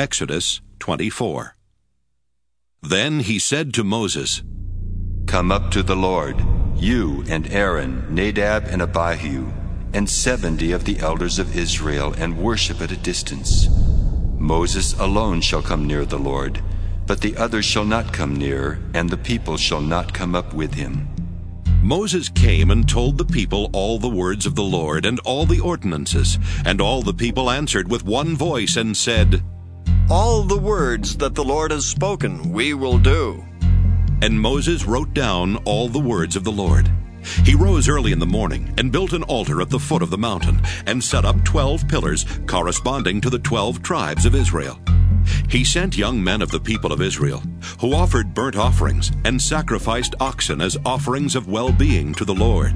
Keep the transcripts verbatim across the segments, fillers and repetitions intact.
Exodus twenty-four. Then he said to Moses, Come up to the Lord, you and Aaron, Nadab and Abihu, and seventy of the elders of Israel, and worship at a distance. Moses alone shall come near the Lord, but the others shall not come near, and the people shall not come up with him. Moses came and told the people all the words of the Lord and all the ordinances, and all the people answered with one voice and said, All the words that the Lord has spoken we will do. And Moses wrote down all the words of the Lord. He rose early in the morning and built an altar at the foot of the mountain and set up twelve pillars corresponding to the twelve tribes of Israel. He sent young men of the people of Israel, who offered burnt offerings and sacrificed oxen as offerings of well-being to the Lord.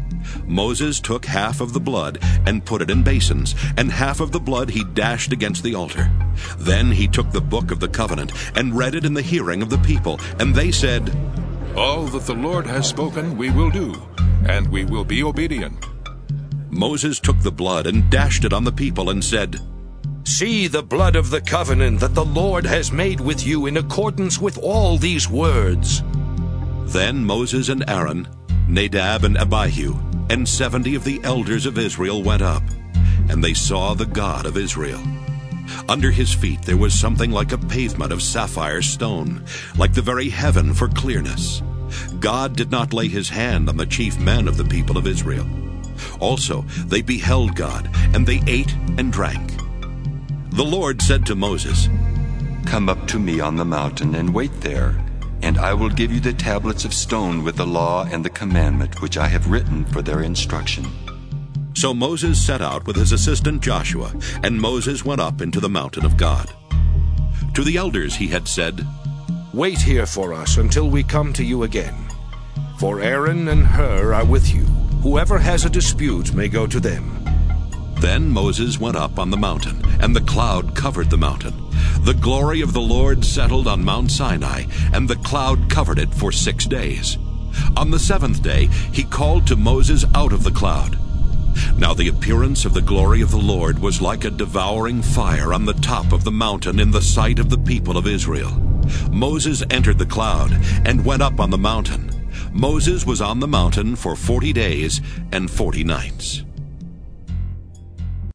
Moses took half of the blood and put it in basins, and half of the blood he dashed against the altar. Then he took the book of the covenant and read it in the hearing of the people, and they said, All that the Lord has spoken we will do, and we will be obedient. Moses took the blood and dashed it on the people and said, See the blood of the covenant that the Lord has made with you in accordance with all these words. Then Moses and Aaron, Nadab and Abihu, and seventy of the elders of Israel went up, and they saw the God of Israel. Under his feet there was something like a pavement of sapphire stone, like the very heaven for clearness. God did not lay his hand on the chief men of the people of Israel. Also they beheld God, and they ate and drank. The Lord said to Moses, Come up to me on the mountain and wait there, and I will give you the tablets of stone with the law and the commandment which I have written for their instruction. So Moses set out with his assistant Joshua, and Moses went up into the mountain of God. To the elders he had said, Wait here for us until we come to you again. For Aaron and Hur are with you. Whoever has a dispute may go to them. Then Moses went up on the mountain, and the cloud covered the mountain. The glory of the Lord settled on Mount Sinai, and the cloud covered it for six days. On the seventh day he called to Moses out of the cloud. Now the appearance of the glory of the Lord was like a devouring fire on the top of the mountain in the sight of the people of Israel. Moses entered the cloud and went up on the mountain. Moses was on the mountain for forty days and forty nights.